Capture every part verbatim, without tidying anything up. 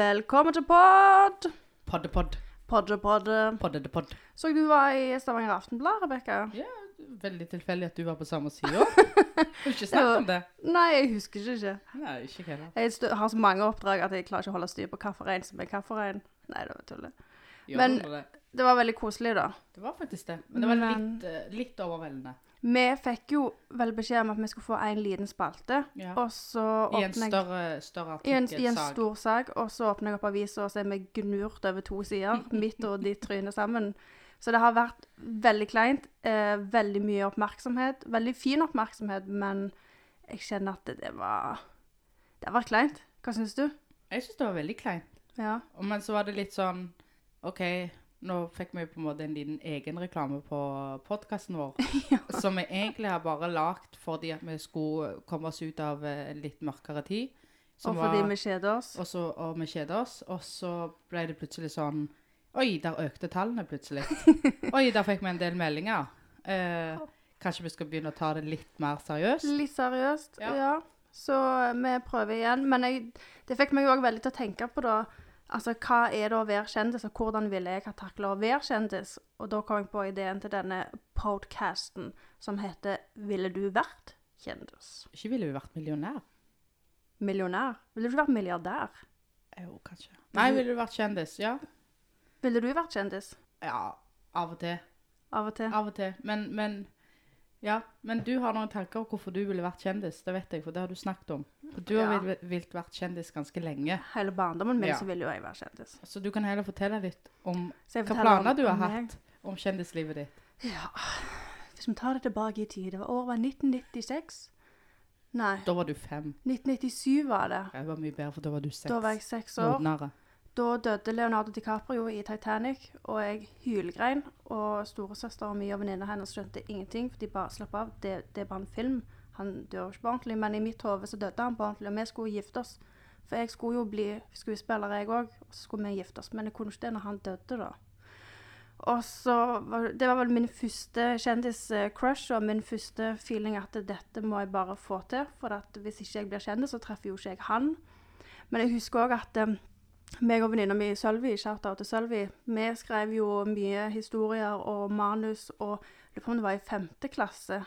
Velkommen til podd! Podde, podd. Podde, podde. Podde, det podd. Så du var i Stavanger Aftenblad, Rebecca? Ja, veldig tilfeldig at du var på samme siden. Har du ikke snakket om det? Nei, jeg husker ikke. ikke. Nei, ikke heller. Jeg stø- har så mange oppdrag at jeg klarer ikke å holde styr på kafferein som er kafferein. Nei, det var tullet. Gjør Men- du det? Det var veldig koselig da. Det var faktisk det. Men det var Men- litt, eh, litt overveldende. Vi fikk jo vel beskjed om at vi skulle få en liten spalte, Ja. og så I en åpner jeg... større, større I en, artikkel, I en sag. stor sag, og så åpner jeg opp avisen, og så er vi gnurt over to sider, midt og de tryner sammen. Så det har vært veldig kleint, eh, veldig mye oppmerksomhet, veldig fin oppmerksomhet, men jeg kjenner at det, det var, det var kleint. Hva synes du? Jeg synes det var veldig kleint. Ja. Og Men så var det litt sånn, ok, nå fikk vi på en måte en liten egen reklame på podcasten vår, Ja. som vi egentlig har bare lagt fordi at vi skulle komme oss ut av eh, en litt mørkere tid. som Og fordi var- vi kjeder oss. Og, så, og vi kjeder oss, og så ble det plutselig sånn, oi, der økte tallene plutselig. Oi, der fikk vi en del meldinger. Eh, kanskje vi skal begynne å ta det litt mer seriøst? Litt seriøst, Ja. ja. Så vi prøver igjen. Men jeg, det fikk meg jo også veldig til å tenke på da, altså hva er det å være kjendis, og hvordan ville jeg ha taklet å være kjendis? Og da kom jeg på ideen til denne podcasten som heter Ville du vært kjendis? Ikke ville vi vært millionær. Millionær? Ville du vært milliardær? Jo, kanskje. Nei, ville du vært kjendis, ja. Ville du vært kjendis? Ja, av og til. Av og til. Av og til. Men, men, ja, men du har noen tanker om hvorfor du ville vært kjendis, det vet jeg, for det har du snakket om. For du har Ja. vil, vilt vært kjendis ganske lenge. Hele barndommen min Ja. så ville jo jeg være kjendis. Så du kan heller fortelle litt om Så jeg hva forteller om- planer du har om meg. hatt om kjendislivet ditt. Ja, hvis vi tar det tilbake i tid, det var året var nitten nittiseks. Nei, Da var du fem. nitten nittisju var det. Det var mye bedre, for da var du seks. Da var jeg seks år. Modnere. Da døde Leonardo DiCaprio i Titanic, og jeg hylgrein, og storesøster mi og venninne hennes skjønte ingenting, for de bare slapp av. Det, det er bare en film. Han dør jo ikke på ordentlig, men i mitt hode så døde han på ordentlig, og vi skulle gifte oss. For jeg skulle jo bli skuespiller, jeg også, og så skulle vi gifte oss, men jeg kunne ikke det når han døde da. Og så, var, det var vel min første kjendis-crush, og min første feeling at dette må jeg bare få til, for at hvis ikke jeg blir kjendis, så treffer jo ikke jeg han. Men jeg husker også at um, meg og venninna mi Sølvi, shout-out til Sølvi, vi skrev jo mye historier og manus, og lurer på om det var i femte klasse.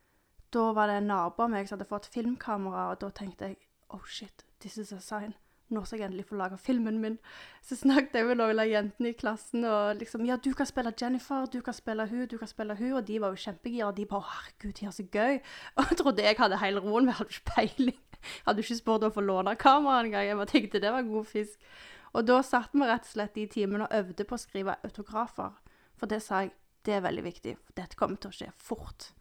Da var det en nabo av meg som hadde fått filmkamera, og da tenkte jeg, oh shit, this is a sign. Nå skal jeg endelig få laget filmen min. Så snakket jeg med noen av jentene i klassen, og liksom, ja, du kan spille Jennifer, du kan spille hun, du kan spille hun, og de var jo kjempegira, og de bare, herregud, de er så gøy. Og jeg trodde jeg hadde hele roen, men jeg hadde ikke peiling. Jeg hadde ikke spurt om å få låne kameraet en gang, jeg bare tenkte det var god fisk. Og da satt vi rett og slett i timen og øvde på å skrive autografer. For det sa jeg, det er veldig viktig, for dette kommer til å skje fort.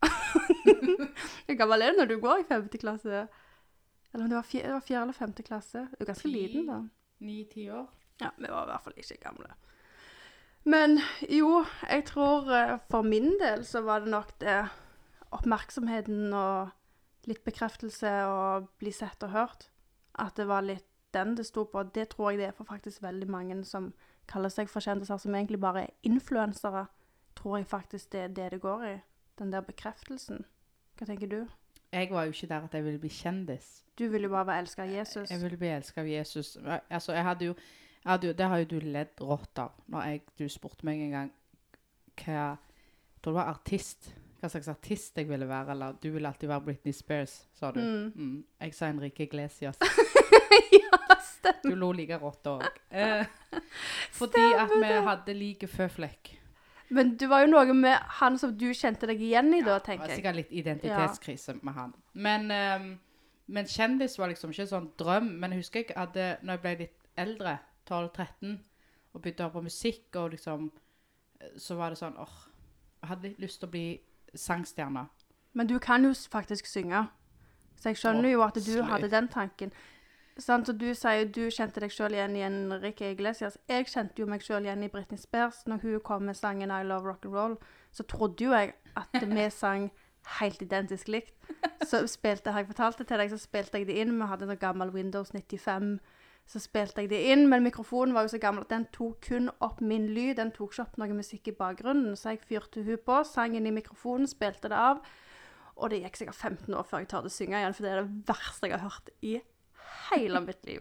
Hvor gammel er det når du går i femte klasse? Eller om det var fjerde, det var fjerde eller femte klasse. Du er ganske Ti. liten da. Ni-ti år. Ja, vi var i hvert fall ikke gamle. Men jo, jeg tror eh, for min del så var det nok det oppmerksomheten og litt bekreftelse og bli sett og hørt. At det var litt den det stod på. Det tror jeg det er for faktisk veldig mange som kaller seg for kjendiser, som egentlig bare er influensere. Tror jeg faktisk det er det det går i. Den der bekreftelsen. Hva tenker du? Jeg var jo ikke der at jeg ville bli kjendis. Du vil jo bare være elsket av Jesus. Jeg ville bli elsket av Jesus. Altså, jeg hadde jo, jeg hadde jo, det har jo du ledd rått av, når jeg, du spurte meg en gang, hva, jeg tror det var artist, hva slags artist jeg ville være, eller du ville alltid være Britney Spears, sa du. Mm. Mm. Jeg sa Enrique Iglesias. Ja, stemmer. Du lo like rått også. Eh, fordi at vi hadde like føflekk. Men du var jo noe med han som du kjente deg igjen i da, Det tenker var jeg. sikkert litt identitetskrise med han. Men, ehm, men kjendis var liksom ikke sånn drøm. Men jeg husker jeg hadde, når jeg ble litt eldre, tolv tretten, og begynte å høre på musikk, og liksom, så var det sånn, åh, jeg hadde litt lyst til å bli sangstjerne. Men du kan jo s- faktisk synge. Så jeg skjønner Åh, jo at du sløy. hadde den tanken. Sant, og du sier du kjente deg selv igjen i Enrique Iglesias. Jeg kjente jo meg selv igjen i Britney Spears. Når hun kom med sangen I Love Rock'n'Roll, så trodde jo jeg at vi sang helt identisk likt. Så spilte jeg, jeg fortalte til deg, så spilte jeg det inn. Vi hadde en gammel Windows nittifem. Så spilte jeg det inn, men mikrofonen var jo så gammel at den tok kun opp min lyd. Den tok ikke opp noe musikk i bakgrunnen. Så jeg fyrte hun på, sang inn i mikrofonen, spilte det av. Og det gikk sikkert femten år før jeg tørde å synge igjen, for det er det verste jeg har hørt i hele mitt liv.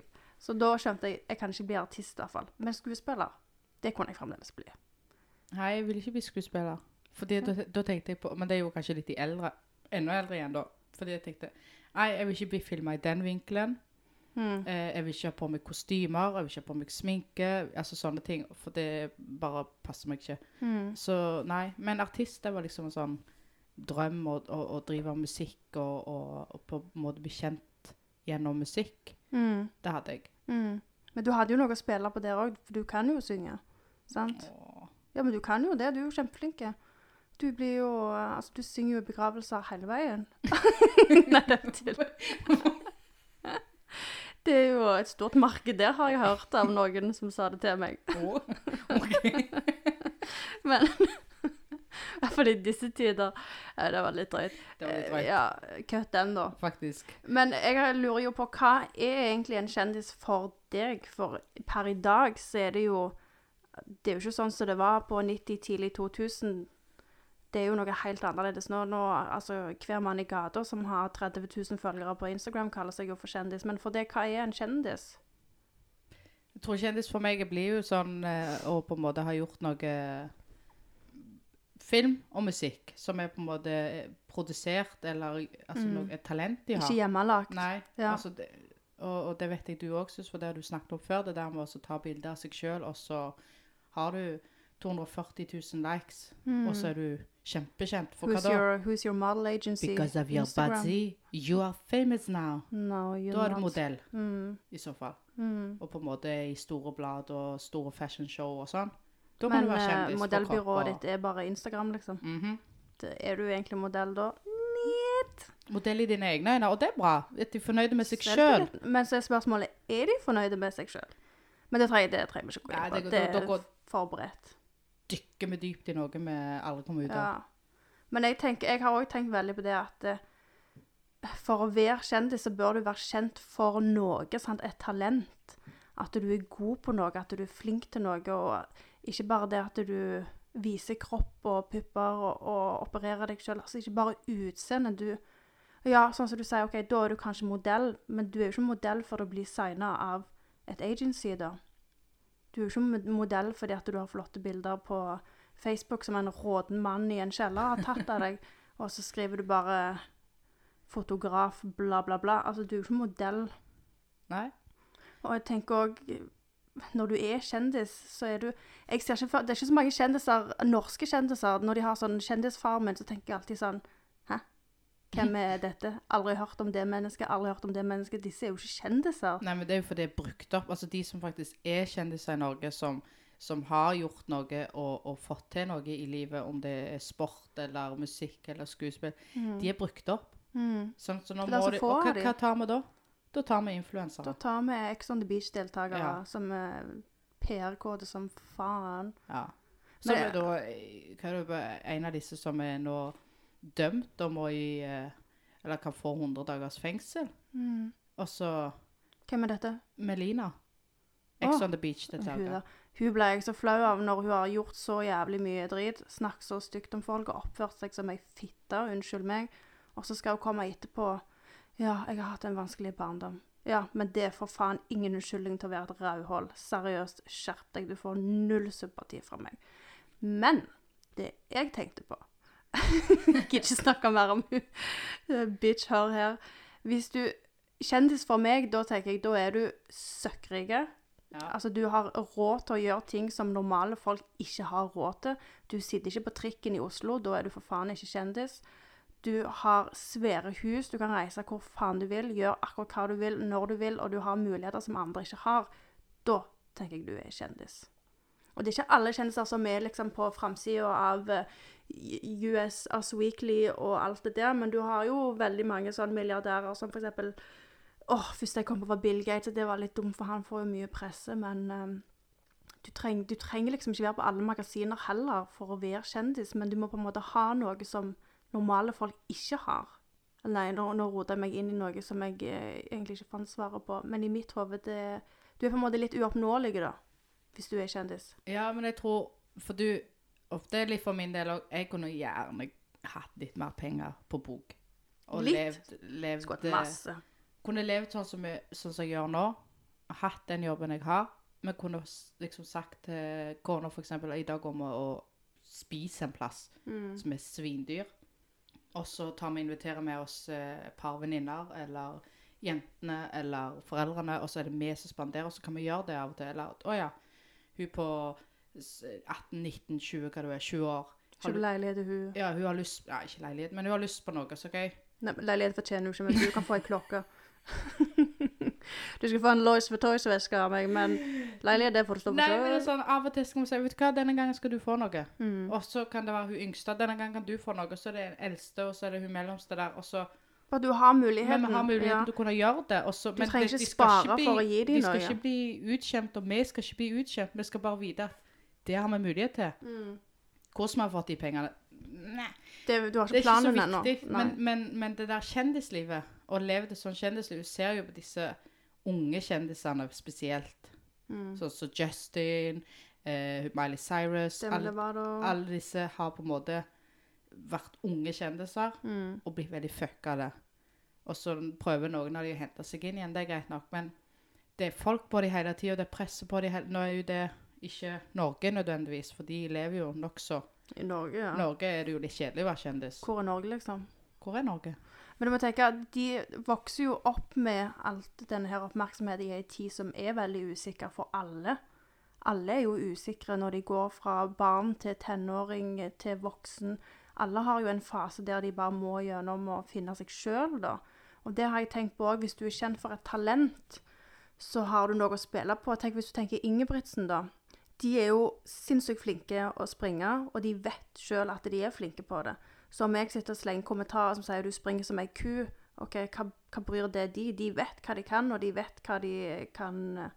Så da skjønte jeg, jeg kan ikke bli artist i hvert fall. Men skuespiller, det kunne jeg fremdeles bli. Nei, jeg vil ikke bli skuespiller. Fordi da, da tenkte jeg på, men det er jo kanskje litt de eldre, enda eldre igjen da. Fordi jeg tenkte, nei, jeg vil ikke bli filmet i den vinkelen. Mm. Eh, jeg vil ikke ha på meg kostymer, jeg vil ikke ha på meg sminke, altså sånne ting, for det bare passer meg ikke. Mm. Så nei, men artist, det var liksom en sånn drøm å, å, å drive musikk og, og, og på en måte bli kjent gjennom musikk. Mm. Det hadde jeg. Mm. Men du hadde jo noe å spille på der også, for du kan jo synge, sant? Åh. Ja, men du kan jo det, du er jo kjempeflinke. Du blir jo, altså du synger jo i begravelser hele veien. Nei, det er til. Det er jo et stort marked der, har jeg hørt av noen som sa det til meg. Åh, ok. Men, i hvert fall i disse tider, ja, det var litt drøyt. Det var litt drøyt. Ja, kutt den da. Faktisk. Men jeg lurer jo på, hva er egentlig en kjendis for deg? For per i dag så er det jo, det er jo ikke sånn som det var på nitti, tidlig to tusen. Det er jo noe helt annerledes nå. Nå, altså, hver mann i gata som har tretti tusen følgere på Instagram kaller seg jo for kjendis. Men for det, hva er en kjendis? Jeg tror kjendis for meg blir jo sånn, eh, å på en måte ha gjort noe film og musikk, som er på en måte produsert, eller altså, Mm. noe, et talent de har. Ikke hjemmelagt. Nei, Ja. altså, det, og, og det vet jeg du også synes, for det har du snakket om før, det der med å ta bilder av seg selv, og så har du to hundre og førti tusen likes, Mm. og så er du kjempekjent. For Who's hva da? your, who's your model agency? Because of your Instagram? body, you are famous now. No, you're Da er du not. modell, Mm. i så fall. Mm. Og på en måte i store blad og store fashion show og sånn. Da kan Men du være eh, kjendis på modellbyrået kropp og- ditt er bare Instagram, liksom. Mhm. Det, er du egentlig modell da? Niet. Modell i dine egne øyne, og det er bra. Er de fornøyde med seg selv? Selvtillit. Men så er spørsmålet, er de fornøyde med seg selv? Men det trenger, det trenger vi ikke gå Nei, inn på. det går- Det da- da er går- forberedt. Dykker vi dypt i noe vi aldri kommer ut av. Ja. Men jeg, tenker, jeg har også tenkt veldig på det at eh, for å være kjendis så bør du være kjent for noe, sant? Et talent. At du er god på noe, at du er flink til noe, og ikke bare det at du viser kropp og pupper og, og opererer deg selv. Altså ikke bare utseende. Du, ja, sånn som du sier, ok, da er du kanskje modell, men du er jo ikke modell for å bli signet av et agency da. Du er jo ikke modell fordi at du har flotte bilder på Facebook som en råden mann i en kjeller har tatt av deg, og så skriver du bare fotograf, bla bla bla. Altså, du er jo ikke modell. Nei? Og jeg tenker også, når du er kjendis, så er du, jeg ser ikke, for, det er ikke så mange kjendiser, norske kjendiser, når de har sånn kjendisfarmen, så tenker jeg alltid sånn, hæ? Hvem er dette? Aldri hørt om det mennesket, aldri hørt om det mennesket. Disse er jo ikke kjendiser. Nei, men det er jo fordi det er brukt opp. Altså de som faktisk er kjendiser i Norge, som, som har gjort noe og, og fått til noe i livet, om det er sport eller musikk eller skuespill, Mm. de er brukt opp. Mm. Sånn, så nå Det er må så de, få og hva, av de. hva tar vi da? Da tar vi influensere. Da tar vi Ex on the Beach-deltakere Ja. som er P R-kode som faen. Ja. Så Men er det da, eh, hva er det, bare en av disse som er nå dømt og må i, eh, eller kan få hundre dagers fengsel. Mm. Og så Hvem er dette? Melina. Ex Åh, on the Beach, det Hun, tager. der. Hun ble jeg så flau av når hun har gjort så jævlig mye drit, snakket så stygt om folk og oppført seg som ei fitte, unnskyld meg. Og så skal hun komme etterpå. Ja, jeg har hatt en vanskelig barndom. Ja, men det er for faen ingen unnskyldning til å være et rauhold. Seriøst, skjerp deg, du får null sympati fra meg. Men det jeg tenkte på, jeg gidder ikke snakke mer om hun, bitch, hør her. Hvis du, kjendis for meg, da tenker jeg, da er du søkkrige. Ja. Altså, du har råd til å gjøre ting som normale folk ikke har råd til. Du sitter ikke på trikken i Oslo, da er du for faen ikke kjendis. Du har svære hus, du kan reise hvor faen du vil, gjøre akkurat hva du vil, når du vil, og du har muligheter som andre ikke har. Da tenker jeg du er kjendis. Og det er ikke alle kjendiser som er liksom på fremsiden av uh, U S Us Weekly og alt det der, men du har jo veldig mange sånne milliardærer som for eksempel, åh, først jeg kom på var Bill Gates, og det var litt dumt, for han får jo mye presse, men um, du, treng, du trenger liksom ikke være på alle magasiner heller for å være kjendis, men du må på en måte ha noe som normale folk ikke har. Nei, nå, nå roter jeg meg inn i noe som jeg eh, egentlig ikke fant svaret på, men i mitt hoved, det, du er på en måte litt uoppnåelig da, hvis du er kjendis. Ja, men jeg tror, for du, og det er litt for min del også, jeg kunne gjerne hatt litt mer penger på bok. Og Litt? levd, levd, Skulle hatt masse. kunne levd sånn som, jeg, sånn som jeg gjør nå, hatt den jobben jeg har, vi kunne s- liksom sagt til kona for eksempel, i dag går vi og spiser en plass Mm. som er svindyr. Og så tar vi inviterer med oss eh, et par venninner, eller jentene, eller foreldrene, og så er det vi som spanderer, og så kan vi gjøre det av og til. Eller, å ja, hun på s- atten, nitten, tjue, hva du er, tjue år. Har Kjøpe ly- leilighet til hun. Ja, hun har lyst, ja, ikke leilighet, men hun har lyst på noe, så ok. Nei, men leilighet fortjener du ikke, men du kan få en klokke. Du skal få en Lois Vuitton-veske av meg, men leilighet, det får du stå på Nei, men det er selv. sånn, av og til skal vi si, vet du hva, denne gangen skal du få noe. Mm. Og så kan det være hun yngste, denne gangen kan du få noe, så er det den eldste, og så er det hun mellomste der, og så... For du har muligheten. Men vi har muligheten ja. til å kunne gjøre det. Også, Du men trenger det, ikke de skal spare bli, for å gi dem de skal noe. ikke bli utkjent, og vi skal ikke bli utkjent. Vi skal bare vite at det har vi mulighet til. Mm. Hvordan vi har fått de pengene? Nei, Det, du har det er ikke ikke så planen ennå. viktig. Nei. Men, men, men det der kjendislivet, og leve det sånn kjendisliv, vi ser jo på disse unge kjendisene spesielt. Mm. Sånn som Justin, eh, Miley Cyrus, Demi alle, Lovato. alle disse har på en måte vært unge kjendiser, Mm. og blitt veldig fucka av det. Og så prøver noen av de å hente seg inn igjen, det er greit nok, men det er folk på de hele tiden, og det er presset på de hele... Nå er jo det ikke Norge nødvendigvis, for de lever jo nok så... I Norge, ja. Norge er det jo litt kjedelig å være kjendis. Hvor er Norge, liksom? Hvor er Norge? Men du må tenke at de vokser jo opp med alt denne her oppmerksomheten i en tid som er veldig usikker for alle. Alle er jo usikre når de går fra barn til tenåring til voksen. Alle har jo en fase der de bare må gjennom å finne seg selv, da. Og det har jeg tenkt på også, hvis du er kjent for et talent, så har du noe å spille på. Tenk hvis du tenker Ingebrigtsen, da. De er jo sinnssykt flinke å springe, og de vet selv at de er flinke på det. Så om jeg sitter og slenger kommentarer som sier du springer som en ku, ok, hva, hva bryr det de? De vet hva de kan, og de vet hva de kan...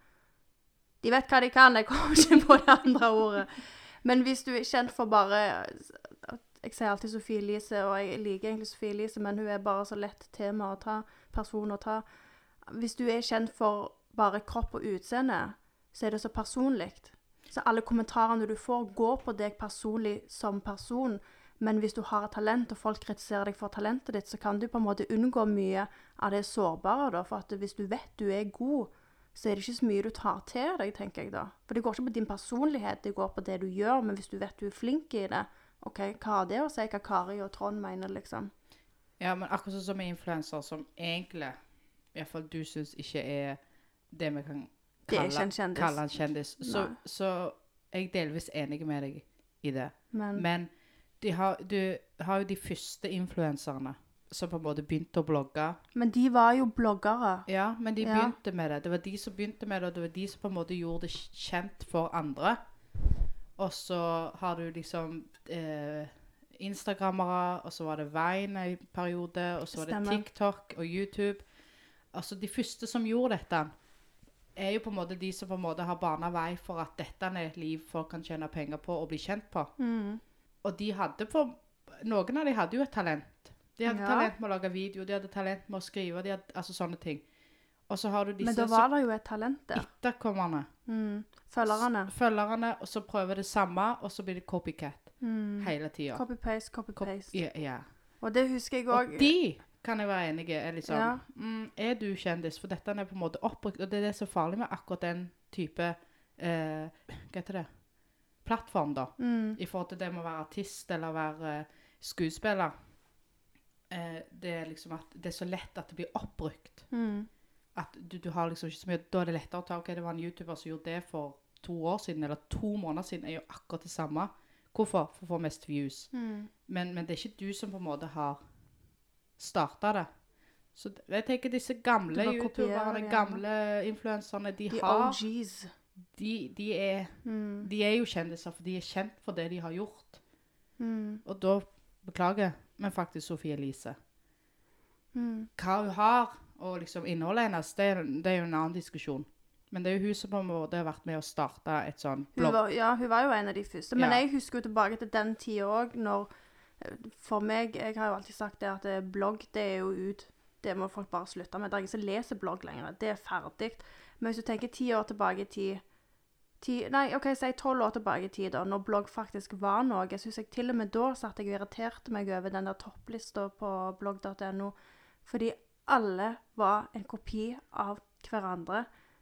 De vet hva de kan, jeg kommer ikke på det andre ordet. Men hvis du er kjent for bare... Jeg sier alltid Sofie Elise, og jeg liker egentlig Sofie Elise, men hun er bare så lett tema å ta, person å ta. Hvis du er kjent for bare kropp og utseende, så er det så personligt. Så alle kommentarene du får går på deg personlig som person. Men hvis du har et talent, og folk kritiserer deg for talentet ditt, så kan du på en måte unngå mye av det sårbare da. For at hvis du vet du er god, så er det ikke så mye du tar til deg, tenker jeg da. For det går ikke på din personlighet, det går på det du gjør. Men hvis du vet du er flink i det, ok, hva har det å si hva Kari og Trond mener, liksom? Ja, men akkurat sånn som med influencer, som egentlig, i hvert fall du synes ikke er det vi kan Det er kalle, ikke en kjendis. kalle en kjendis, så, Nei. så er jeg delvis enig med deg i det. Men, Men de har, du har jo de første influenserne som på en måte begynte å blogge. men de var jo bloggere. Ja, men de Ja. begynte med det. Det var de som begynte med det, og det var de som på en måte gjorde det kjent for andre. Og så har du liksom eh, Instagrammere, og så var det Vine i periode, og så var det Stemmer. TikTok og YouTube. Altså de første som gjorde dette, er jo på en måte de som på en måte har banet vei for at dette er et liv folk kan tjene penger på og bli kjent på. Mm. Og de hadde for, noen av de hadde jo et talent. De hadde Ja. talent med å lage video, de hadde talent med å skrive, de hadde, altså sånne ting. Og så har du disse Men da var det jo et talent der. etterkommerne, Mm. Følgerne. følgerne, og så prøver det samme, og så blir det copycat Mm. hele tiden. Copy-paste, copy-paste. Ja, ja. Og det husker jeg Og også. de kan jeg være enig i, er liksom, Ja. mm, er du kjendis? For dette er på en måte oppbrukt, og det er det som er farlig med akkurat den type, eh, hva heter det, plattform da, Mm. i forhold til det med å være artist eller være eh, skuespiller. Eh, det er liksom at det er så lett at det blir oppbrukt. Mm. At du, du har liksom ikke så mye, da er det lettere å ta, ok, det var en YouTuber som gjorde det for to år siden, eller to måneder siden, er jo akkurat det samme. Hvorfor? For å få mest views. Mm. Men, men det er ikke du som på en måte har startet det. Så d- jeg tenker disse gamle Du må kopiere YouTuberne, det, gamle influenserne, de, De har, O Gs. de, de, er, Mm. de er jo kjendiser, for de er kjent for det de har gjort. Mm. Og da, beklager, men faktisk Sofie Elise. Mm. Hva hun har, og liksom innholdet hennes, det er, det er jo en annen diskusjon. Men det er jo hun som på en måte har vært med å starte et sånn Hun blogg. var, ja, hun var jo en av de første. Men Ja. jeg husker jo tilbake til den tiden også, når for meg, jeg har jo alltid sagt det at eh, blogg, det er jo ut. Det må folk bare slutte med. Det er ingen som leser blogg lenger. Det er ferdig. Men hvis du tenker ti år tilbake i tid, ti, nei, ok, si tolv år tilbake i tid da, når blogg faktisk var noe, jeg synes jeg til og med da satt jeg og irriterte meg over den der topplista på blogg punktum no, fordi alle var en kopi av hverandre.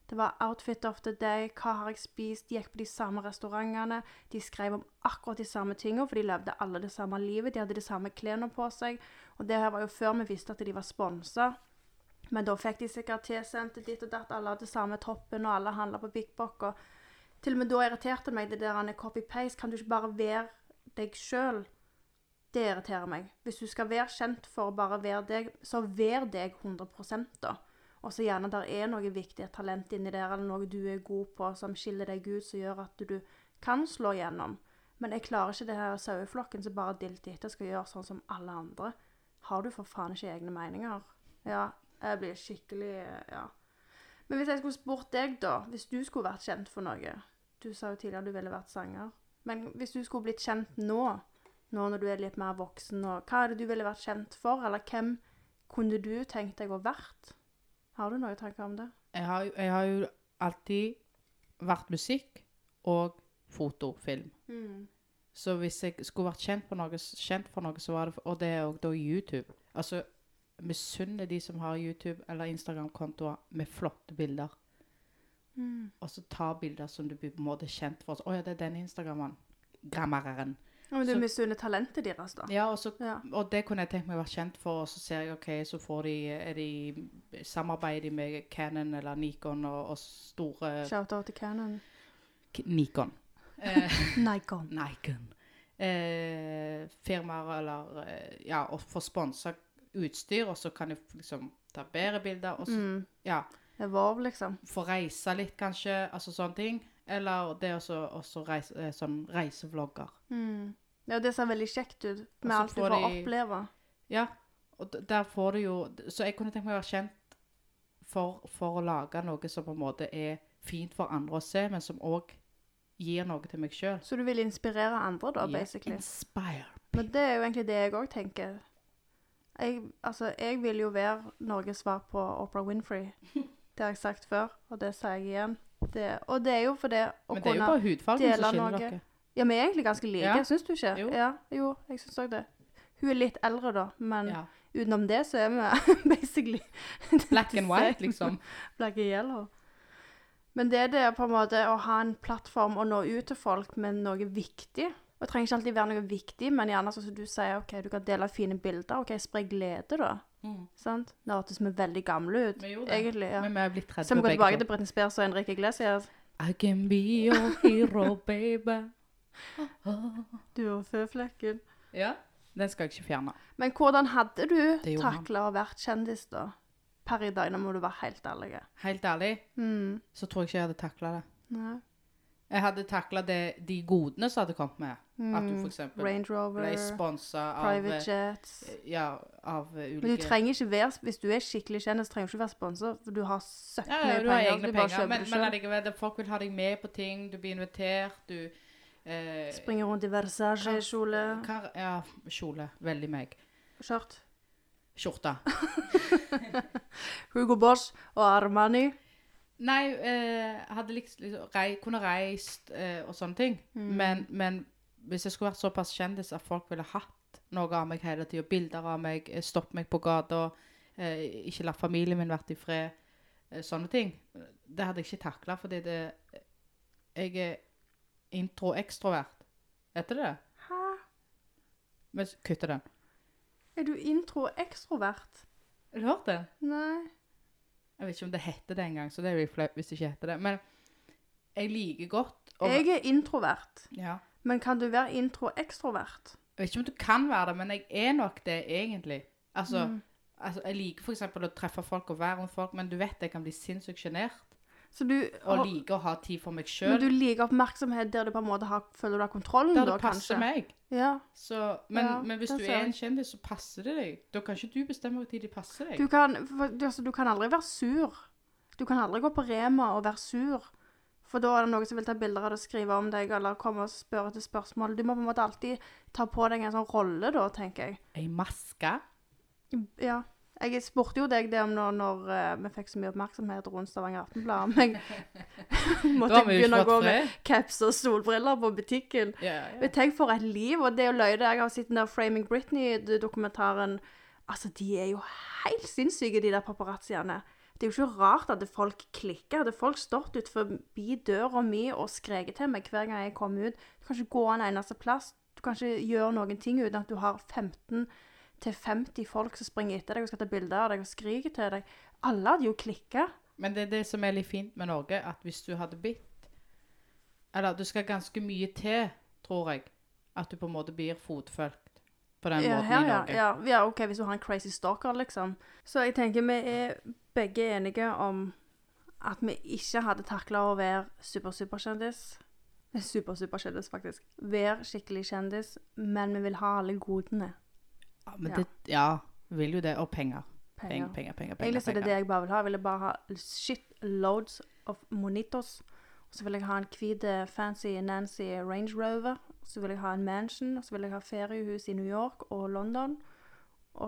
Det var outfit of the day, hva har jeg spist, de gikk på de samme restaurantene, de skrev om akkurat de samme tingene, for de levde alle det samme livet, de hadde de samme klærne på seg, og det her var jo før vi visste at de var sponset. Men da fikk de sikkert tilsendt ditt og datt, alle hadde samme toppen, og alle handlet på Big Bock, og til og med da irriterte meg det der copy-paste, kan du ikke bare være deg selv? Det irriterer meg. Hvis du skal være kjent for å bare være deg, så vær deg hundre prosent da. Og så gjerne der er noe viktig talent inni der, eller noe du er god på, som skiller deg ut, som gjør at du kan slå gjennom. Men jeg klarer ikke det her saueflokken som bare dilter etter skal gjøre sånn som alle andre. Har du for faen ikke egne meninger? Ja, jeg blir skikkelig, ja. Men hvis jeg skulle spurt deg da, hvis du skulle vært kjent for noe, du sa jo tidligere at du ville vært sanger, men hvis du skulle blitt kjent nå, nå når du er litt mer voksen, og hva er det du ville vært kjent for, eller hvem kunne du tenkt deg å vært? Har du noen tanker om det? Jeg har, jeg har jo alltid vært musikk og fotofilm. Mm. Så hvis jeg skulle vært kjent for noe, kjent for noe så var det, og det er jo da YouTube. Altså, misunner de som har YouTube eller Instagram-kontoer med flotte bilder. Mm. Og så ta bilder som du på en måte er kjent for. Åja, det er den Instagrammen. Grammareren. Ja, men du misunner talentet deres da. Ja og, så, ja, og det kunne jeg tenkt meg å være kjent for, og så ser jeg, ok, så får de, er de, samarbeider de med Canon eller Nikon og, og store... Shout-out til Canon. K Nikon. Eh, Nikon. Nikon. Eh, firmaer eller, eh, ja, og få sponset utstyr, og så kan de liksom ta bedre bilder, og så, mm. ja. Det var liksom. Få reise litt kanskje, altså sånne ting. Eller det også, også reise, sånn reisevlogger. Mm. Ja, det ser veldig kjekt ut, med alt du får de, oppleve. Ja, og der får du jo, så jeg kunne tenkt meg å være kjent for, for å lage noe som på en måte er fint for andre å se, men som også gir noe til meg selv. Så du vil inspirere andre da, yeah, basically? Inspire. Men det er jo egentlig det jeg også tenker. Jeg, altså, jeg vil jo være Norges svar på Oprah Winfrey. Det har jeg sagt før, og det sier jeg igjen. Det, og det er jo for det å men det er jo bare hudfargen som skiller dere. Ja, men jeg er egentlig ganske like, ja. Synes du ikke? Jo. Ja, jo, jeg synes også det. Hun er litt eldre da, men ja. Utenom det så er vi basically black and white, liksom. Black and yellow. Men det er det på en måte å ha en plattform og nå ut til folk med noe viktig. Og det trenger ikke alltid være noe viktig, men gjerne sånn som du sier, ok, du kan dele fine bilder, ok, spre glede da. Mm. Sant? Det hørtes vi veldig gamle ut, egentlig, ja. Men vi har blitt tredje så vi går tilbake til Britney Spears og Enrique Iglesias. I can be your hero, baby. Du og føflekken. Ja, den skal jeg ikke fjerne. Men hvordan hadde du taklet å vært kjendis da? Per i dag, nå må du være helt ærlig. Helt ærlig? Mm. Så tror jeg ikke jeg hadde taklet det. Nei. Jeg hadde taklet det, de godene som hadde kommet med. Mm. At du for eksempel Range Rover, ble sponset av... Private jets. Ja, av ulike... Men du trenger ikke være, hvis du er skikkelig kjendis, trenger du ikke være sponset, for du har søkt ja, ja, med du penger. Har egne du penger, men, men allikevel, folk vil ha deg med på ting, du blir invitert, du... Eh, Springer rundt i Versace-kjole. Ja, kjole. Veldig meg. Skjørt. Skjorta. Hugo Boss og Armani. Nei, eh, hadde liksom, rei, kunne reist eh, og sånne ting. Mm. Men, men hvis jeg skulle vært såpass kjendis at folk ville hatt noe av meg hele tiden, bilder av meg, stopp meg på gata, eh, ikke la familien min vært i fred, eh, sånne ting. Det hadde jeg ikke taklet, fordi det, jeg er intro-ekstrovert. Heter det det? Hæ? Men kutter den. Er du intro-ekstrovert? Har du hørt det? Nei. Jeg vet ikke om det heter det engang, så det er jo flaut hvis det ikke heter det. Men jeg liker godt... Jeg er introvert. Ja. Men kan du være intro-ekstrovert? Jeg vet ikke om du kan være det, men jeg er nok det egentlig. Altså, mm. altså jeg liker for eksempel å treffe folk og være rundt folk, men du vet jeg kan bli sinnssykt genert. Så du, og har, liker å ha tid for meg selv. Men du liker oppmerksomhet der du på en måte har, føler du har kontrollen der da, kanskje? Der det passer meg. Ja. Så, men, ja, men hvis du er en kjendis, så passer det deg. Da kan ikke du bestemme hvor tid de passer deg. Du kan, for, altså, du kan aldri være sur. Du kan aldri gå på Rema og være sur. For da er det noen som vil ta bilder av det og skrive om deg, eller komme og spørre til spørsmål. Du må på en måte alltid ta på deg en sånn rolle da, tenker jeg. En maske? Ja. Jeg spurte jo deg det om når, når uh, vi fikk så mye oppmerksomhet rundt Stavanger Aftenblad. Men jeg måtte begynne å gå med caps og solbriller på butikken. Yeah, yeah. Men tenk for et liv, og det å løye det. Jeg har sett den der Framing Britney-dokumentaren. Altså, de er jo helt sinnssyke, de der paparazziene. Det er jo ikke rart at folk klikker. Hadde folk stått ut forbi døra mi og skreket til meg hver gang jeg kom ut. Du kan ikke gå en eneste plass. Du kan ikke gjøre noen ting uten at du har femten til femti folk som springer etter deg og skal ta bilder av deg og skriker til deg. Alle hadde jo klikket. Men det er det som er litt fint med Norge, at hvis du hadde blitt, eller du skal ganske mye til, tror jeg, at du på en måte blir fotfølgt på den Ja, måten her, i ja, Norge. ja, ja, ok, hvis du har en crazy stalker, liksom. Så jeg tenker vi er begge enige om at vi ikke hadde taklet å være super-superkjendis. Super-superkjendis, faktisk. Være skikkelig kjendis, men vi vil ha alle godene. Ja, men Ja. det, ja, vi vil jo det, og penger. Penger. Penger, penger, penger, penger. Egentlig så er det det penger. jeg bare vil ha. Jeg ville bare ha shit loads of monitos. Og så vil jeg ha en hvit fancy Nancy Range Rover. Og så vil jeg ha en mansion. Og så vil jeg ha feriehus i New York og London. Og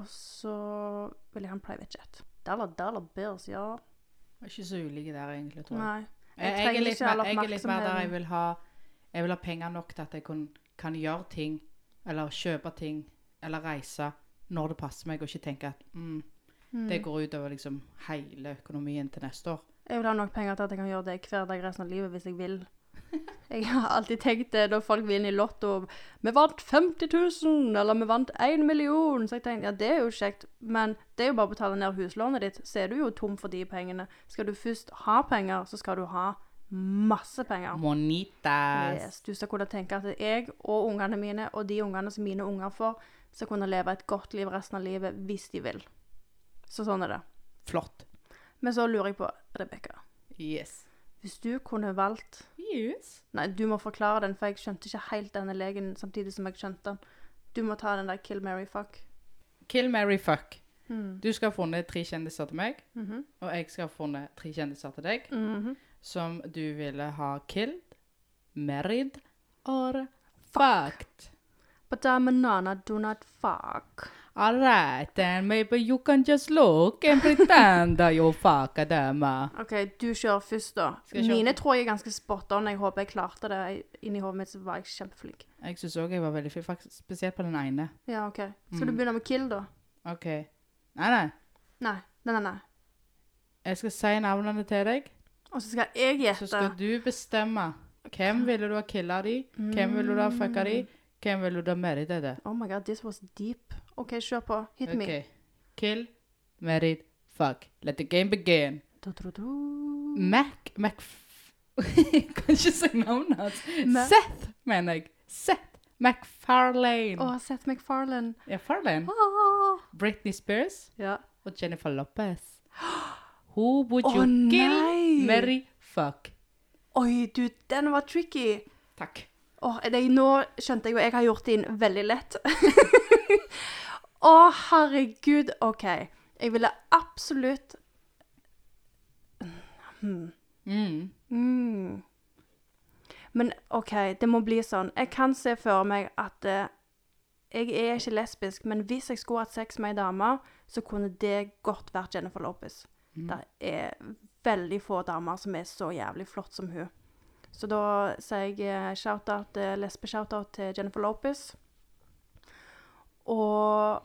så vil jeg ha en private jet. Dollar, dollar bills, ja. Jeg er ikke så ulike der egentlig, tror jeg. Nei. Jeg, Jeg jeg, er trenger litt ikke mer, all jeg er litt mer der oppmerksomheten. jeg vil ha, jeg vil ha penger nok til at jeg kan, kan gjøre ting, eller kjøpe ting, eller reise, når det passer meg, og ikke tenke at mm, Mm. det går ut over liksom hele økonomien til neste år. Jeg vil ha nok penger til at jeg kan gjøre det hver dag resten av livet hvis jeg vil. Jeg har alltid tenkt det når folk vinner i lotto. Vi vant femti tusen, eller vi vant en million. Så jeg tenkte, ja, det er jo kjekt. Men det er jo bare å betale ned huslånet ditt, så er du jo tom for de pengene. Skal du først ha penger, så skal du ha masse penger. Monitas. Yes, du skal kunne tenke at jeg og ungene mine, og de ungene som mine unger får, skal kunne leve et godt liv resten av livet hvis de vil. Så sånn er det. Flott. Men så lurer jeg på, Rebecca, Yes. hvis du kunne valgt... Yes. Nei, du må forklare den, for jeg skjønte ikke helt denne legen samtidig som jeg skjønte den. Du må ta den der Kill, Mary, Fuck. Kill, marry, fuck. Mm. Du skal ha funnet tre kjendiser til meg, Mhm. og jeg skal ha funnet tre kjendiser til deg, Mhm. som du ville ha killed, married, or fucked. But I'm a nana, do not fuck. All right, then maybe you can just look and pretend that you fuck a dama. Ok, du kjører først da. Skal jeg kjøre Mine først? tror jeg er ganske spot on. Jeg håper jeg klarte det. Inni hodet mitt så var jeg kjempeflink. Jeg synes også jeg var veldig flink, faktisk spesielt på den ene. Ja, ok. Skal Mm. du begynne med kill da? Ok. Nei, nei. Nei, nei, nei, nei. Jeg skal si navnene til deg, Og så skal jeg gjette. så skal du bestemme. Hvem ville du ha killet de? Hvem ville du ha fucka de? Hvem ville du ha married det? Oh my god, this was deep. Ok, kjør på. Hit me. Ok. Kill, married, fuck. Let the game begin. Du, du, du. Mac, Mac... Jeg kan ikke si navnet hans. Ma- Seth, mener jeg. Seth MacFarlane. Åh, Seth MacFarlane. Ja, Farlane. Ah. Britney Spears Ja. og Jennifer Lopez. Who would Å, you kill, nei! marry, fuck? Oi, du, den var tricky. Takk. Åh, det, nå skjønte jeg jo, jeg har gjort det inn veldig lett. Åh, herregud. Ok, jeg ville absolutt... Hmm. Mm. Mm. Men ok, det må bli sånn. Jeg kan se for meg at eh, jeg er ikke lesbisk, men hvis jeg skulle hatt sex med en dame, så kunne det godt vært Jennifer Lopez. Mm. Det er veldig få damer som er så jævlig flott som hun. Så da sier jeg eh, shout-out, eh, lesbe-shout-out til Jennifer Lopez. Og...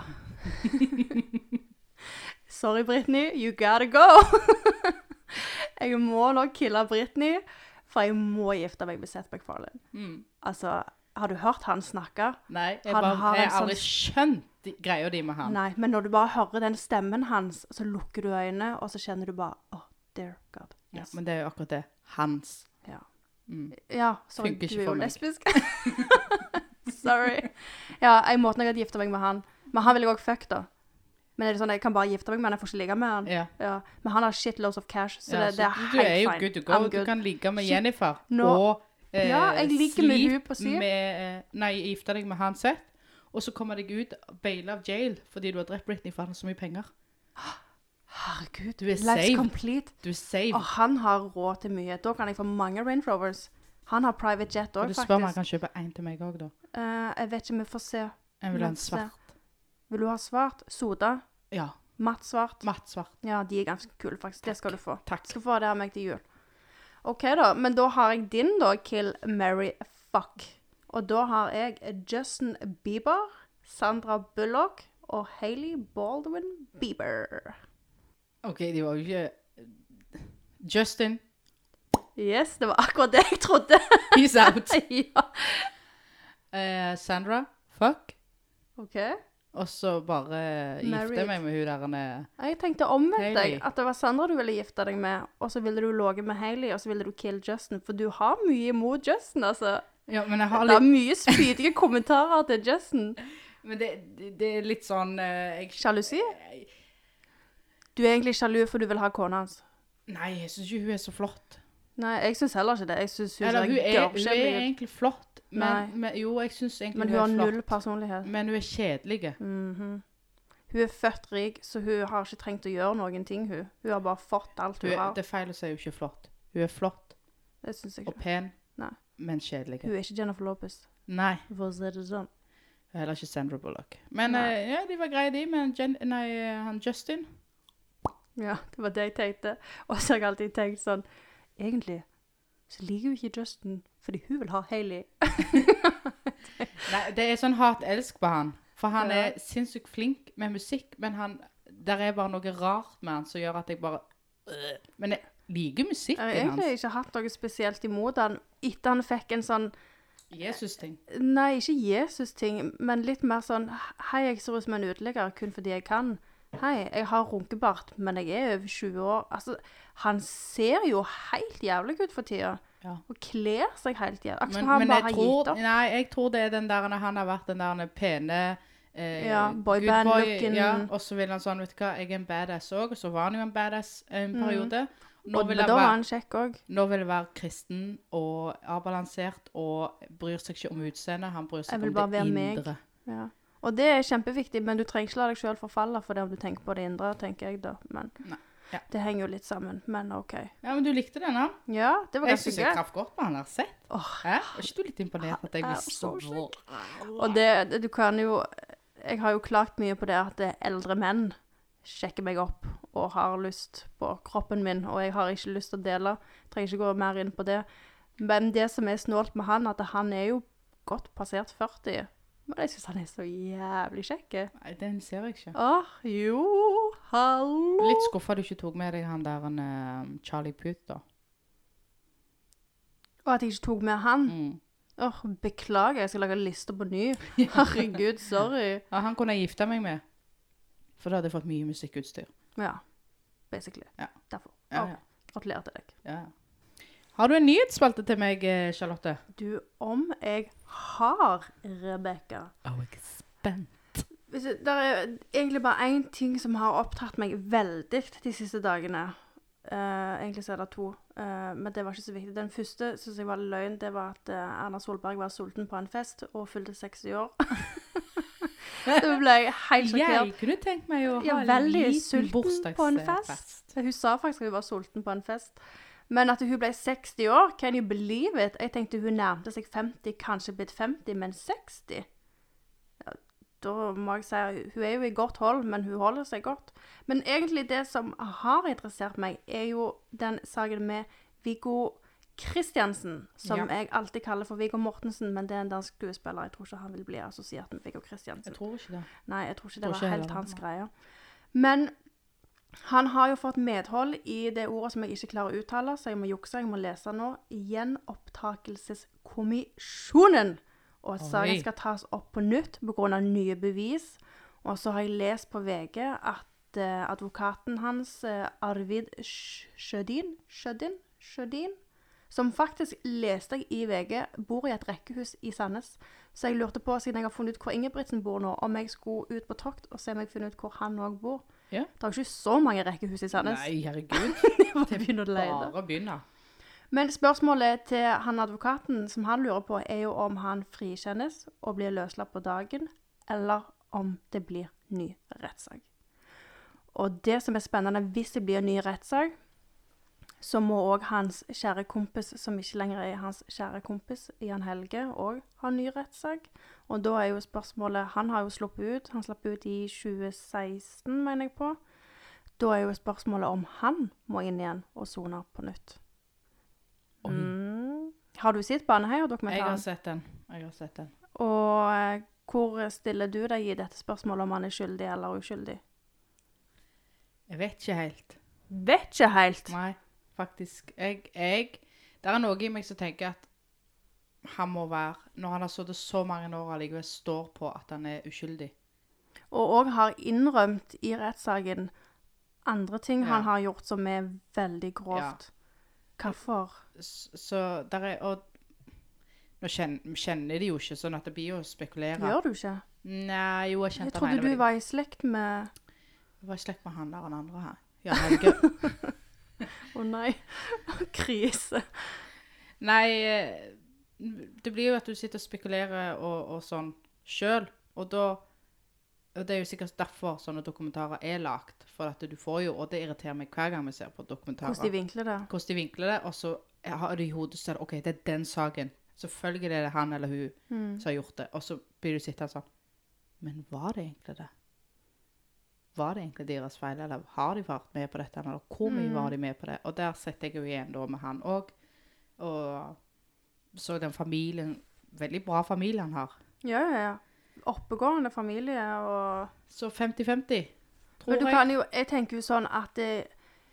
Sorry, Britney, you gotta go! Jeg må nok kille Britney, for jeg må gifte meg med Seth MacFarlane. Mm. Altså, har du hørt han snakke? Nei, jeg, Han bare, har jeg en har aldri sånn- skjønt de, greia di med han. Nei, men når du bare hører den stemmen hans, så lukker du øynene, og så kjenner du bare, oh, dear God. Ja, Yes. men det er jo akkurat det. Hans. Ja. Mm. Ja, sorry, Funker du ikke er for jo meg. lesbisk. Sorry. Ja, jeg måtte nok ha gifte meg med han. Men han vil jeg også fuck da. Men er det sånn, jeg kan bare gifte meg, men jeg får ikke ligge med han. Ja. Ja. Men han har shitloads of cash, så Ja, det, så det er du, helt du er jo fine. good to go. I'm Du good. kan ligge med Shit. Jennifer. Nå- og eh, Ja, jeg liker med sleep hun på siden. med, eh, nei, gifte deg med han Seth. Og så kommer deg ut, bail av jail, fordi du har drept Britney for han har så mye penger. Herregud, Du er life's safe. complete. Du er safe. Og han har råd til mye. Da kan jeg få mange Range Rovers. Han har private jet og også, du spør om han faktisk. kan kjøpe en til meg også, da. Eh, jeg vet ikke, vi får se. Jeg vil ha en Vi får se. svart. Vil du ha svart? Soda? Ja, Matt svart? matt svart. Ja, de er ganske kule, faktisk. Det skal du få. Takk. Skal få det av meg til jul. Ok da, men da har jeg din da, Kill, Marry, Fuck. Og da har jeg Justin Bieber, Sandra Bullock og Hailey Baldwin Bieber. Ok, de var jo ikke... Justin, Yes, det var akkurat det jeg trodde. peace out. Ja. Eh, Sandra, fuck. Ok. Og så bare gifte Married. meg med hun der han er... Jeg tenkte omvendt Hailey. deg, at det var Sandra du ville gifte deg med, og så ville du låge med Hailey, og så ville du kill Justin, for du har mye imot Justin, altså. Ja, men jeg har Det er litt... mye spydige kommentarer til Justin. Men det, det, det er litt sånn... eh, jeg... Sjalusi? Du er egentlig sjalu for du vil ha kona hans. Nei, jeg synes ikke hun er så flott. Nei, jeg synes heller ikke det. Jeg synes hun, Eller hun er, hun er gørrkjedelig. egentlig flott, Nei. men, men jo, jeg synes egentlig Men hun hun er har flott. null personlighet. Men hun er kjedelig. Mhm. Hun er født rik, så hun har ikke trengt å gjøre noen ting, hun. Hun har bare fått alt Hun hun er, har. det er feil å si hun er ikke flott. Hun er flott Det synes jeg og ikke. pen, Nei. men kjedelig. Hun er ikke Jennifer Lopez, Nei, for å si det sånn. hun er heller ikke Sandra Bullock. Men Nei. eh, ja, de var greie de, men Jen, nei, eh, han Justin... Ja, det var det jeg tenkte. Og så har jeg alltid tenkt sånn, egentlig så liker hun ikke Justin, fordi hun vil ha Hailey. Nei, det er sånn hat-elsk på han. For han Ja. er sinnssykt flink med musikk, men han, der er bare noe rart med han som gjør at jeg bare... Øh. Men jeg liker Jeg musikken har egentlig hans. ikke hatt noe spesielt imot han, etter han fikk en sånn, Jesus-ting. nei, ikke Jesus-ting, men litt mer sånn, hei, jeg ser ut som en uteligger kun fordi jeg kan. Hei, jeg har runkebart, men jeg er over tjue år. Altså, han ser jo helt jævlig ut for tida. Ja. Og kler seg helt jævlig. Akkurat Men, som han men bare jeg har tror, gitt opp. nei, jeg tror det er den der, han har vært den der pene eh, Ja, good boyband-looken. Ja, og så vil han sånn, vet du hva, jeg er en badass også, og så var han jo en badass en periode. Nå Og vil men han da var være, han kjekk også. nå vil han være kristen og avbalansert, og bryr seg ikke om utseendet, han bryr Jeg seg vil om bare det være meg. indre. Ja. Og det er kjempeviktig, men du trenger ikke la deg selv forfalle for det om du tenker på det indre, tenker jeg da. Men Nei, ja. det henger jo litt sammen, men ok. Ja, men du likte den, han? Ja, det var Jeg ganske synes jeg gøy. traff godt på han, har sett. Åh, Hæ? Er ikke du litt imponert at jeg han er visste så hvor... Og det, det, du kan jo, jeg har jo klagt mye på det at det er eldre menn sjekker meg opp og har lyst på kroppen min, og jeg har ikke lyst til å dele. Jeg trenger ikke gå mer inn på det. Men det som er snålt med han, at han er jo godt passert førti. Men jeg synes han er så jævlig kjekk. Nei, den ser jeg ikke. Åh, jo, hallo. Litt skuffet du ikke tok med deg han der, han, eh, Charlie Puth, da. Og at jeg ikke tok med han. Mm. Åh, beklager, jeg skal lage lister på ny. Herregud, sorry. Ja, han kunne jeg gifte meg med. For da hadde jeg fått mye musikkutstyr. Ja, basically. Ja. Derfor. Ja, Åh, ja. gratulerer til deg. Ja. Har du en nyhetsspalte til meg, eh, Charlotte? Du, om jeg har, Rebecca. Oh, jeg er spent. Hvis du, der er egentlig bare en ting som har opptatt meg veldig de siste dagene. Eh, egentlig så er det to, eh, men det var ikke så viktig. Den første, synes jeg var løgn, det var at eh, Erna Solberg var sulten på en fest og fylte seksti år. Det ble jeg helt sjokkert. Jeg kunne tenkt meg å ha Ja, en veldig liten sulten på en fest. bursdagsfest. Hun sa faktisk at hun var sulten på en fest. Men at hun ble seksti år, can you believe it? Jeg tenkte hun nærmte seg femti, kanskje blitt femti, men seksti? Ja, da må jeg si, hun er jo i godt hold, men hun holder seg godt. Men egentlig det som har interessert meg, er jo den saken med Viggo Kristiansen, som Ja. jeg alltid kaller for Viggo Mortensen, men det er en dansk skuespiller. Jeg tror ikke han vil bli assosiert med Viggo Kristiansen. Jeg tror ikke det. Nei, jeg tror ikke det Tror var ikke helt heller, hans nei. greie. Men han har jo fått medhold i det ordet som jeg ikke klarer å uttale, så jeg må jukse, jeg må lese nå. Gjenopptakelseskommisjonen. Og at saken Oi. skal tas opp på nytt på grunn av nye bevis. Og så har jeg lest på V G at eh, advokaten hans, eh, Arvid Sch- Sjødin, Sjødin, Sjødin, som faktisk leste jeg i V G, bor i et rekkehus i Sandnes. Så jeg lurte på, siden jeg har funnet ut hvor Ingebrigtsen bor nå, om jeg skulle ut på tokt og se om jeg finner ut hvor han også bor. Ja. Det er jo ikke så mange rekkehus i Sandnes. Nei, herregud. Det begynner å leide. Bare begynne. Men spørsmålet til han advokaten som han lurer på, er jo om han frikjennes og blir løslatt på dagen, eller om det blir ny rettssak. Og det som er spennende, hvis det blir en ny rettssak, så må også hans kjære kompis, som ikke lenger er hans kjære kompis, Jan Helge, også ha ny rettssak. Og da er jo spørsmålet, han har jo sluppet ut, han slapp ut i tjue seksten, mener jeg på. Da er jo spørsmålet om han må inn igjen og sone på nytt. Oi. Mm. Har du sett Baneheia-dokumentaren? Jeg har sett den. Jeg har sett den. Og eh, hvor stiller du deg i dette spørsmålet om han er skyldig eller uskyldig? Jeg vet ikke helt. Vet ikke helt. Nei, faktisk. Jeg, jeg, det er noe i meg som tenker at han må være, når han har sittet så mange år allikevel, står på at han er uskyldig. Og også har innrømt i rettssaken andre ting Ja. han har gjort som er veldig grovt. Hvorfor? S- Så der er, og nå kjenner, kjenner de jo ikke, sånn at det blir jo å spekulere. Gjør du ikke? Nei, jo, jeg kjente Jeg han trodde ene du veldig- var i slekt med... Jeg var i slekt med han der og den andre her. Ja, Helge. Å nei, krise. Nei, eh, det blir jo at du sitter og spekulerer og, og sånn selv, og da, og det er jo sikkert derfor sånne dokumentarer er lagt, for at du får jo, og det irriterer meg hver gang vi ser på dokumentarer. Hvordan de vinkler det. Hvordan de vinkler det, og så har du i hodet så er det, ok, det er den saken. Selvfølgelig er det han eller hun Mm. som har gjort det, og så blir du sittende sånn, men var det egentlig det? Var det egentlig deres feil, eller har de vært med på dette, eller hvor mye Mm. var de med på det? Og der setter jeg jo igjen da med han også, og så den familien, veldig bra familie han har. Ja, ja, ja. Oppegående familie og... Så femti femti, tror Men du jeg. kan jo, jeg tenker jo sånn at det,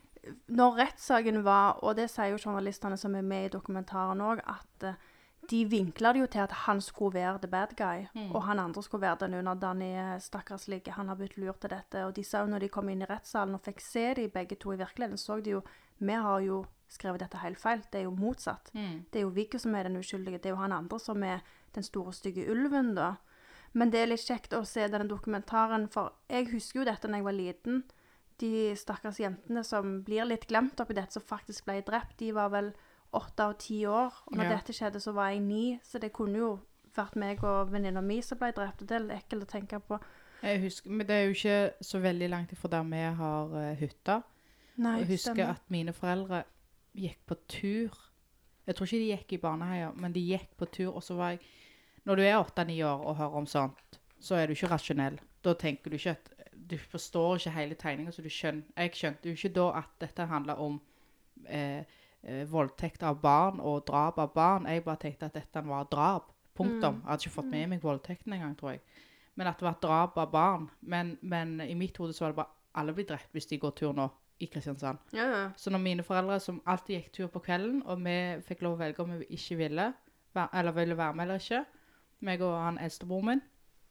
når rettssaken var, og det sier jo journalistene som er med i dokumentaren også, at eh, de vinkler det jo til at han skulle være the bad guy, Mm. og han andre skulle være den underdanige stakkarslige, han har blitt lurt til dette, og de sa jo når de kom inn i rettssalen og fikk se de begge to i virkeligheten, så de jo, vi har jo skrevet dette helt feil, det er jo motsatt. Mm. Det er jo Viggo som er den uskyldige, det er jo han andre som er den store stygge ulven da. Men det er litt kjekt å se denne dokumentaren, for jeg husker jo dette når jeg var liten. De stakkars jentene som blir litt glemt oppi dette, som faktisk ble drept, de var vel åtte av ti år. Og når Ja. dette skjedde, så var jeg ni, så det kunne jo vært meg og venninna mi som ble drept, og det er litt ekkelt å tenke på. Jeg husker, men det er jo ikke så veldig langt ifra der vi har uh, hytta. Nei, Jeg husker stemmer. at mine foreldre gikk på tur. Jeg tror ikke de gikk i barneheier, men de gikk på tur, og så var jeg... Når du er åtte ni år og hører om sånt, så er du ikke rasjonell. Da tenker du ikke at... Du forstår ikke hele tegningen, så du skjønner... Jeg skjønte jo ikke da at dette handlet om eh, eh, voldtekt av barn og drap av barn. Jeg bare tenkte at dette var drap. Punktum. Mm. Jeg hadde ikke fått med meg voldtekten en gang, tror jeg. Men at det var drap av barn. Men, men i mitt hode så var det bare alle blir drept hvis de går tur nå i Kristiansand. Ja, ja. Så når mine foreldre som alltid gikk tur på kvelden, og vi fikk lov å velge om vi ikke ville, væ- eller ville være med eller ikke, meg og han eldstebror min,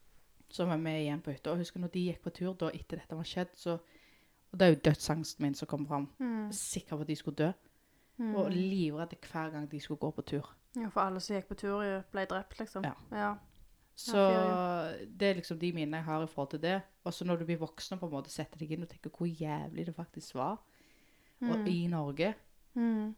så var vi igjen på hytta. Og husker når de gikk på tur da etter dette var skjedd, så, og det er jo dødsangsten min som kom frem, Mm. sikker på at de skulle dø, Mm. og livredde hver gang de skulle gå på tur. Ja, for alle som gikk på tur ble drept, liksom. Ja. Ja. Så det er liksom de minnene jeg har i forhold til det. Og så når du blir voksen og på en måte setter deg inn og tenker hvor jævlig det faktisk var, og Mm. i Norge. Mm.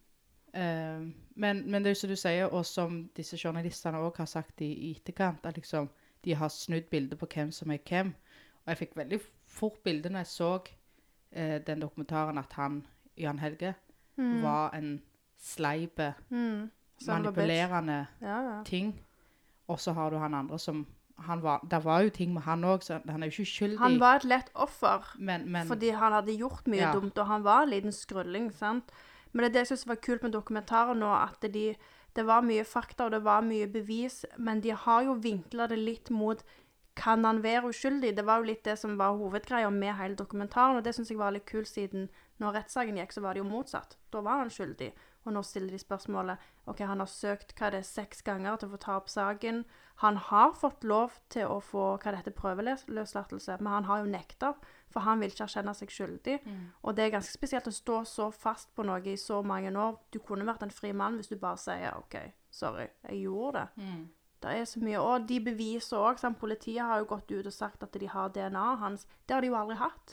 Eh, men, men det er jo som du sier, og som disse journalistene også har sagt i, i etterkant, at liksom, de har snudd bildet på hvem som er hvem. Og jeg fikk veldig fort bilde når jeg så eh, den dokumentaren at han, Jan Helge, Mm. var en sleipe, Mm. Son of a bitch. manipulerende Ja, ja. ting. Og så har du han andre som, han var, der var jo ting med han også, så han er jo ikke skyldig. Han var et lett offer, men, men, fordi han hadde gjort mye Ja. dumt, og han var en liten skrulling, sant? Men det er det jeg synes var kult med dokumentaren nå, at de, det var mye fakta, og det var mye bevis, men de har jo vinklet det litt mot, kan han være uskyldig? Det var jo litt det som var hovedgreia med hele dokumentaren, og det synes jeg var litt kult, siden når rettssaken gikk, så var det jo motsatt. Da var han skyldig, og nå stiller de spørsmålet, ok, han har søkt, hva er det, seks ganger til å få ta opp saken. Han har fått lov til å få, hva det heter, prøveløslatelse, men han har jo nektet, for han vil ikke erkjenne seg skyldig. Mm. Og det er ganske spesielt å stå så fast på noe i så mange år. Du kunne vært en fri mann hvis du bare sier, ok, sorry, jeg gjorde det. Mm. Det er så mye, og de beviser også, sant? Politiet har jo gått ut og sagt at de har D N A hans. Det har de jo aldri hatt.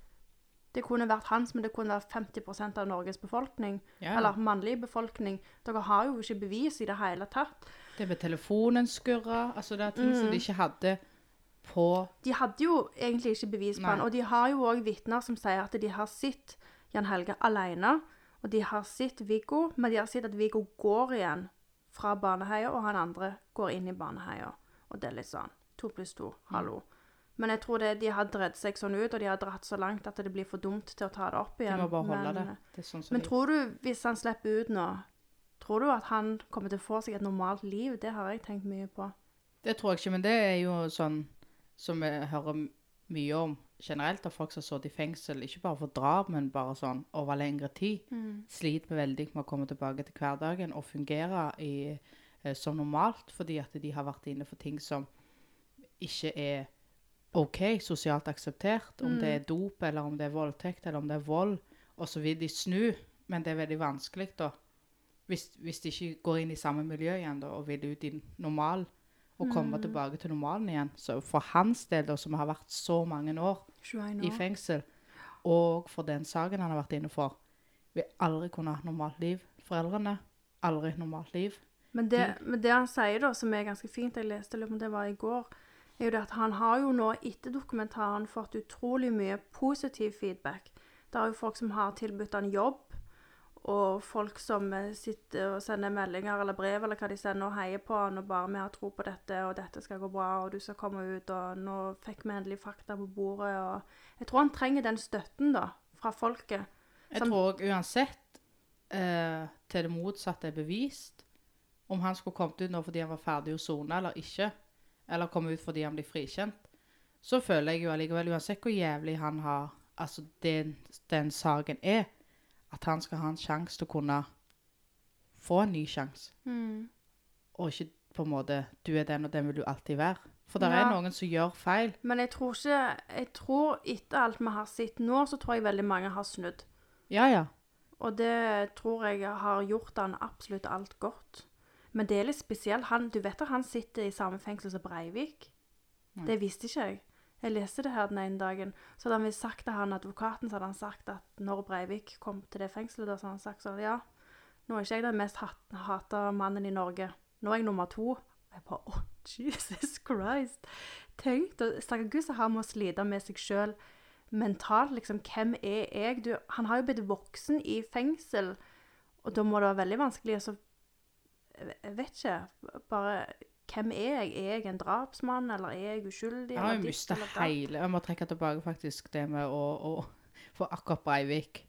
Det kunne vært hans, men det kunne vært femti prosent av Norges befolkning, Ja. eller mannlig befolkning. Dere har jo ikke bevis i det hele tatt. Det med telefonen skurra, altså det er ting som Mm. de ikke hadde på... De hadde jo egentlig ikke bevis på Nei. han, og de har jo også vitner som sier at de har sett Jan Helge alene, og de har sett Viggo, men de har sett at Viggo går igjen fra barneheia, og han andre går inn i barneheia. Og det er litt sånn, to pluss to, hallo. Men jeg tror det, de har dredt seg sånn ut, og de har dratt så langt at det blir for dumt til å ta det opp De igjen. må bare holde men, det. Det er sånn som Men de- tror du, hvis han slipper ut nå, tror du at han kommer til å få seg et normalt liv? Det har jeg tenkt mye på. Det tror jeg ikke, men det er jo sånn som vi hører m- mye om, generelt av folk som har sittet i fengsel, ikke bare for drap, men bare sånn over lengre tid, Mm. sliter med veldig med å komme tilbake til hverdagen og fungere i, eh, som normalt, fordi at de har vært inne for ting som ikke er ok, sosialt akseptert, om Mm. det er dop, eller om det er voldtekt, eller om det er vold, og så vil de snu, men det er veldig vanskelig da, hvis, hvis de ikke går inn i samme miljø igjen da, og vil ut i normal, og komme Mm. tilbake til normalen igjen. Så for hans del da, som har vært så mange år tjueen i år. fengsel, og for den saken han har vært inne for, vil aldri kunne ha et normalt liv. Foreldrene, aldri et normalt liv. Men det, men det han sier da, som er ganske fint, jeg leste litt om det var i går, er jo det at han har jo nå etter dokumentaren fått utrolig mye positiv feedback. Det er jo folk som har tilbudt han jobb, og folk som eh, sitter og sender meldinger eller brev, eller hva de sender, og heier på han, og bare vi har tro på dette, og dette skal gå bra, og du skal komme ut, og nå fikk vi endelig fakta på bordet, og jeg tror han trenger den støtten da, fra folket. Jeg Som- tror også, uansett, eh, til det motsatte er bevist, om han skulle kommet ut nå fordi han var ferdig å sone eller ikke, eller komme ut fordi han blir frikjent, så føler jeg jo allikevel, uansett hvor jævlig han har, altså den, den saken er, at han skal ha en sjanse til å kunne få en ny sjanse, Mm. og ikke på en måte, du er den og den vil du alltid være. For det Ja. er noen som gjør feil. Men jeg tror ikke, jeg tror etter alt vi har sett nå, så tror jeg veldig mange har snudd. Ja, ja. Og det tror jeg har gjort han absolutt alt godt. Men det er litt spesielt. Han, du vet at han sitter i samme fengsel som Breivik? Nei. Det visste ikke jeg. Jeg leste det her den ene dagen. Så hadde han sagt til han advokaten, så hadde han sagt at når Breivik kom til det fengselet, da, så hadde han sagt sånn, ja, nå er ikke jeg den mest hat hata mannen i Norge. Nå er jeg nummer to. Og jeg bare, åh, Jesus Christ. Tenk, da, stakkars Gud, så har man å slite med seg selv mentalt, liksom, hvem er jeg? Du, han har jo blitt voksen i fengsel, og da må det være veldig vanskelig, så jeg vet ikke, bare, hvem er jeg? Er jeg en drapsmann, eller er jeg uskyldig? Jeg har eller jo ditt, mistet eller datt? hele, jeg må trekke tilbake faktisk det med å, å få akkurat Breivik,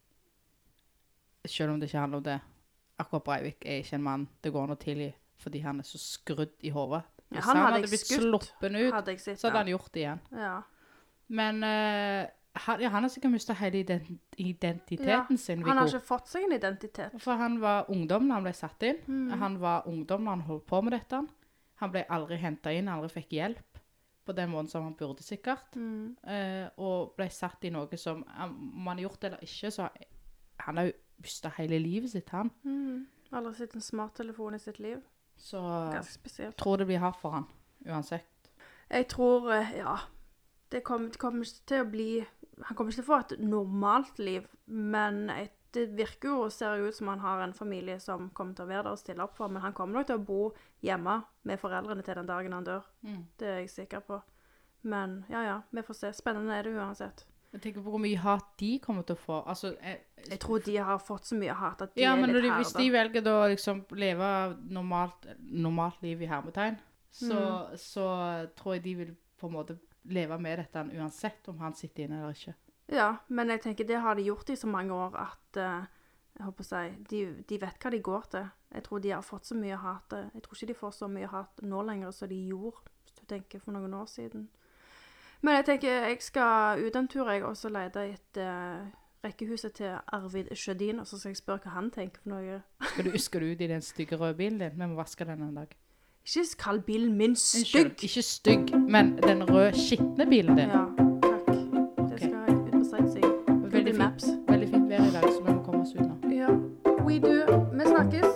selv om det ikke handler om det, akkurat Breivik er ikke en mann det går noe til i, fordi han er så skrudd i hovedet. Ja, Hvis han han hadde hadde jeg blitt skutt, sluppen ut, hadde jeg sett så hadde det. han gjort det igjen. Ja. Men eh, han, ja, han har sikkert mistet hele ident identiteten Ja, sin, Han har Viggo. ikke fått seg en identitet. For han var ungdom når han ble satt inn. Mm. Han var ungdom når han holdt på med dette. Han ble aldri hentet inn, aldri fikk hjelp på den måten som han burde sikkert. Mm. Eh, og ble satt i noe som, om han har gjort det eller ikke, så han har jo mistet hele livet sitt, han. Mm. Aldri sett en smarttelefon i sitt liv. Så Ganske spesielt. jeg tror det blir hardt for han, uansett. Jeg tror, eh, ja, det kommer, det kommer ikke til å bli, han kommer ikke til å få et normalt liv, men et, det virker jo og ser jo ut som han har en familie som kommer til å være der og stille opp for, men han kommer nok til å bo hjemme med foreldrene til den dagen han dør. Mm. Det er jeg sikker på. Men ja, ja, vi får se. Spennende er det uansett. Jeg tenker på hvor mye hat de kommer til å få. Altså, jeg, Jeg tror de har fått så mye hat at de ja, er men litt når de, hvis herda. de velger da å liksom leve normalt, normalt liv i hermetegn, så, Mm. så tror jeg de vil på en måte leve med dette uansett om han sitter inne eller ikke. Ja, men jeg tenker det har de gjort i så mange år at, eh, jeg håper å si, de, de vet hva de går til. Jeg tror de har fått så mye hat. Jeg tror ikke de får så mye hat nå lenger som de gjorde, hvis du tenker for noen år siden. Men jeg tenker, jeg skal ut en tur, jeg, og så lete etter uh, rekkehuset til Arvid Sjødin, og så skal jeg spørre hva han tenker for noe. Skal du, skal du ut i den stygge røde bilen din? Vi må vaske den en dag. Ikke kall bilen min Unnskyld, stygg! ikke stygg, men den røde, skitne bilen din. Ja, takk. Det skal jeg ut på sightseeing. Veldig Google fint, Maps. veldig fint vær i dag, så vi må komme oss ut nå. Ja, we do. Vi snakkes.